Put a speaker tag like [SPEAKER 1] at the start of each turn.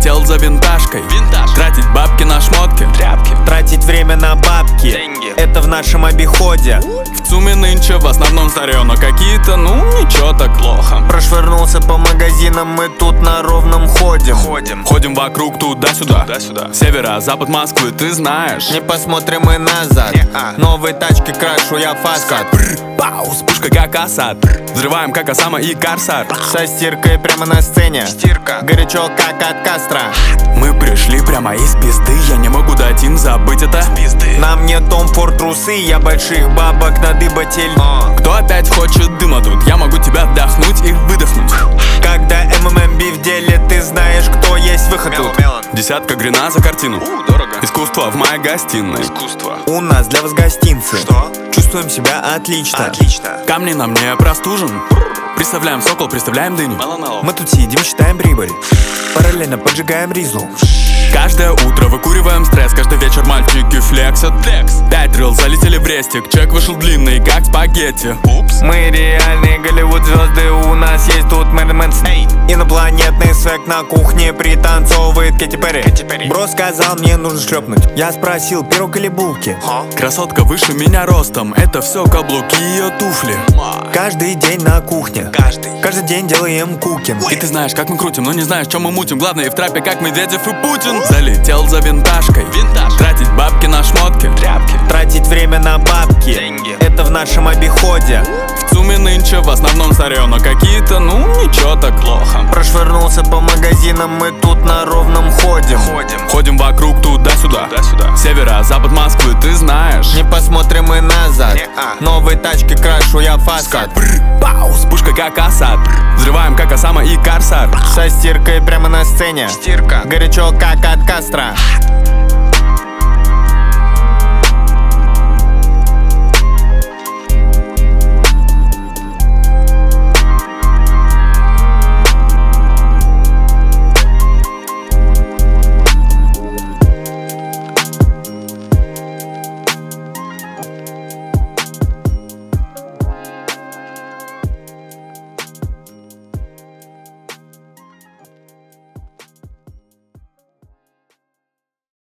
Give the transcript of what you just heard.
[SPEAKER 1] Залетел за винтажкой. Тратить бабки на шмотки.
[SPEAKER 2] Тратить время на бабки. Это в нашем обиходе.
[SPEAKER 1] В ЦУМе нынче в основном старье, но какие-то, ну, ничего так плохо.
[SPEAKER 2] Прошвырнулся по магазинам, мы тут на ровном ходим.
[SPEAKER 1] Ходим вокруг туда-сюда. Северо-запад Москвы, ты знаешь.
[SPEAKER 2] Не посмотрим мы назад. Новые тачки крашу я фасад.
[SPEAKER 1] Пау, вспышка как осад. Взрываем как Осама и Корсар.
[SPEAKER 2] Со стиркой прямо на сцене. Горячо как от костра.
[SPEAKER 1] Мы пришли прямо из пизды. Я не могу дать им забыть это.
[SPEAKER 2] Нам не Том Форд трусы, я больших бабок надыбатель.
[SPEAKER 1] Кто опять хочет дыма тут? Я могу тебя вдохнуть и выдохнуть.
[SPEAKER 2] Когда МММБ в деле, ты знаешь, кто есть выход тут.
[SPEAKER 1] Десятка грина за картину. Дорого. Искусство в моей гостиной.
[SPEAKER 2] У нас для вас гостинцы. Чувствуем себя отлично.
[SPEAKER 1] Камни на мне простужен. Представляем сокол, представляем дыню.
[SPEAKER 2] Мы тут сидим, считаем прибыль. Параллельно поджигаем ризу.
[SPEAKER 1] Каждое утро выкуриваем стресс. Каждый вечер мальчики флексят. 5 рил залетели в рестик. Чек вышел длинный, как спагетти.
[SPEAKER 2] Мы реальные Голливуд звезды. У нас есть тут Мэрилин. Инопланетный свек на кухне пританцовывает Кэти Перри. Бро сказал, мне нужно шлепнуть. Я спросил, пирог или булки?
[SPEAKER 1] Красотка выше меня ростом. Это все каблуки и ее туфли.
[SPEAKER 2] Каждый день на кухне. Каждый день делаем кукин.
[SPEAKER 1] И ты знаешь, как мы крутим, но не знаешь, чем мы мутим. Главное, и в трапе, как Медведев и Путин. Залетел за винтажкой. Тратить бабки на шмотки.
[SPEAKER 2] Тратить время на бабки. Это в нашем обиходе.
[SPEAKER 1] В ЦУМе нынче в основном старье, но какие-то, ну, ничего так плохо.
[SPEAKER 2] Прошвырнулся по магазинам, мы тут на ровном ходим.
[SPEAKER 1] Ходим вокруг туда-сюда. Северо-запад Москвы, ты знаешь.
[SPEAKER 2] Не посмотрим мы назад. Новые тачки крашу я фасад.
[SPEAKER 1] Пау, вспышка как осад. Взрываем как Осама и Корсар.
[SPEAKER 2] Со стиркой прямо на сцене. Горячо как от костра.